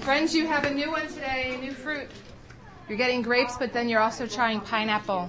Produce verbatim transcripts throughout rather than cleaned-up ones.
Friends, you have a new one today, a new fruit. You're getting grapes, but then you're also trying pineapple.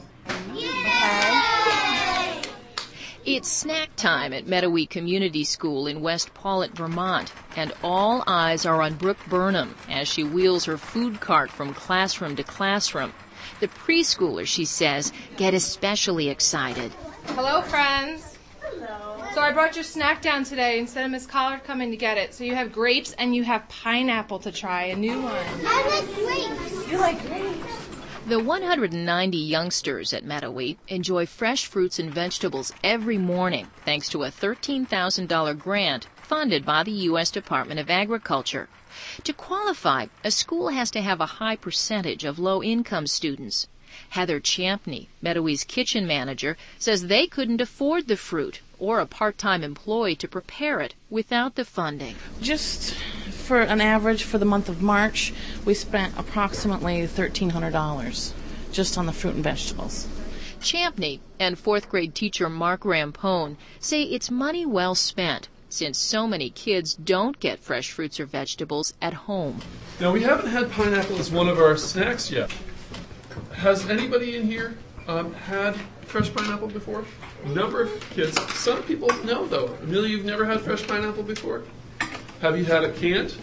Okay? It's snack time at Meadowee Community School in West Paulet, Vermont, and all eyes are on Brooke Burnham as she wheels her food cart from classroom to classroom. The preschoolers, she says, get especially excited. Hello, friends. Hello. So I brought your snack down today instead of Miss Collard coming to get it. So you have grapes and you have pineapple to try, a new one. I like grapes. You like grapes? The one hundred ninety youngsters at Meadowee enjoy fresh fruits and vegetables every morning thanks to a thirteen thousand dollars grant funded by the U S Department of Agriculture. To qualify, a school has to have a high percentage of low-income students. Heather Champney, Meadowee's kitchen manager, says they couldn't afford the fruit or a part-time employee to prepare it without the funding. Just for an average for the month of March, we spent approximately thirteen hundred dollars just on the fruit and vegetables. Champney and fourth grade teacher Mark Rampone say it's money well spent since so many kids don't get fresh fruits or vegetables at home. Now, we haven't had pineapple as one of our snacks yet. Has anybody in here um, had fresh pineapple before? A number of kids. Some people know, though. Amelia, you've never had fresh pineapple before? Have you had it canned?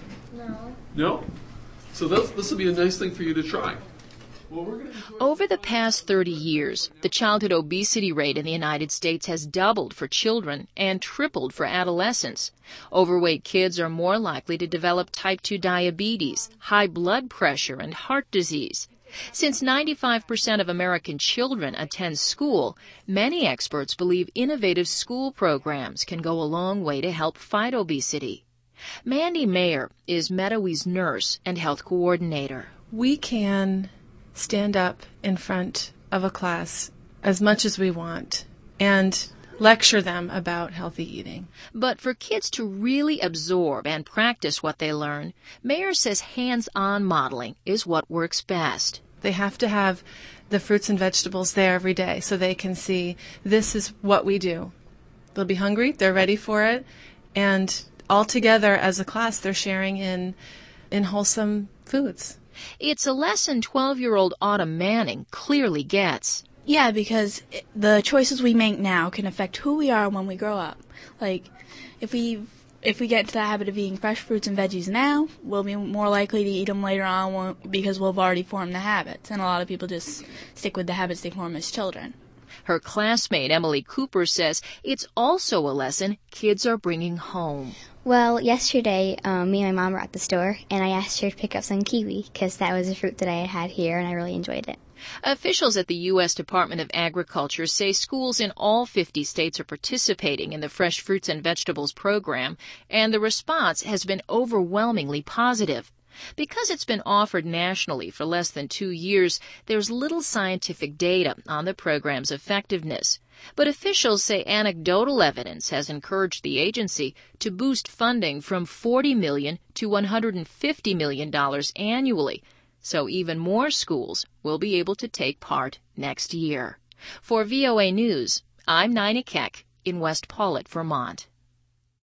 No. No? So this, this will be a nice thing for you to try. Well, we're gonna enjoy- Over the past thirty years, the childhood obesity rate in the United States has doubled for children and tripled for adolescents. Overweight kids are more likely to develop type two diabetes, high blood pressure, and heart disease. Since ninety-five percent of American children attend school, many experts believe innovative school programs can go a long way to help fight obesity. Mandy Mayer is Meadowee's nurse and health coordinator. We can stand up in front of a class as much as we want and lecture them about healthy eating. But for kids to really absorb and practice what they learn, Mayer says hands-on modeling is what works best. They have to have the fruits and vegetables there every day so they can see this is what we do. They'll be hungry, they're ready for it, and all together as a class they're sharing in in wholesome foods. It's a lesson twelve-year-old Autumn Manning clearly gets. Yeah, because the choices we make now can affect who we are when we grow up. Like, if we if we get into the habit of eating fresh fruits and veggies now, we'll be more likely to eat them later on because we'll have already formed the habits. And a lot of people just stick with the habits they form as children. Her classmate Emily Cooper says it's also a lesson kids are bringing home. Well, yesterday, um, me and my mom were at the store, and I asked her to pick up some kiwi, because that was a fruit that I had had here, and I really enjoyed it. Officials at the U S Department of Agriculture say schools in all fifty states are participating in the Fresh Fruits and Vegetables program, and the response has been overwhelmingly positive. Because it's been offered nationally for less than two years, there's little scientific data on the program's effectiveness. But officials say anecdotal evidence has encouraged the agency to boost funding from forty million dollars to one hundred fifty million dollars annually, so even more schools will be able to take part next year. For V O A News, I'm Nina Keck in West Paulet, Vermont.